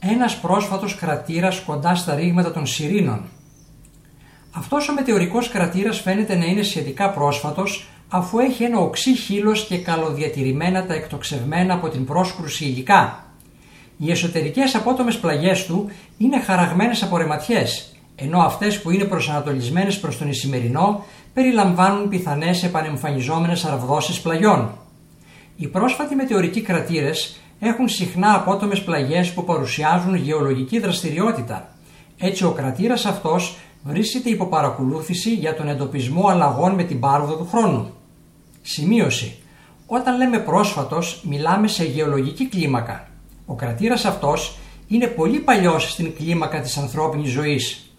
ένας πρόσφατος κρατήρας κοντά στα ρήγματα των Σιρήνων. Αυτός ο μετεωρικός κρατήρας φαίνεται να είναι σχετικά πρόσφατος, αφού έχει ένα οξύ χείλος και καλοδιατηρημένα τα εκτοξευμένα από την πρόσκρουση υλικά. Οι εσωτερικές απότομες πλαγιές του είναι χαραγμένες από ρεματιές, ενώ αυτές που είναι προσανατολισμένες προς τον Ισημερινό περιλαμβάνουν πιθανές επανεμφανιζόμενες αρβδώσεις πλαγιών. Οι πρόσφατοι μετεωρικοί κρατήρες έχουν συχνά απότομες πλαγιές που παρουσιάζουν γεωλογική δραστηριότητα. Έτσι ο κρατήρας αυτός βρίσκεται υπό παρακολούθηση για τον εντοπισμό αλλαγών με την πάροδο του χρόνου. Σημείωση. Όταν λέμε πρόσφατος, μιλάμε σε γεωλογική κλίμακα. Ο κρατήρας αυτός είναι πολύ παλιός στην κλίμακα της ανθρώπινης ζωής.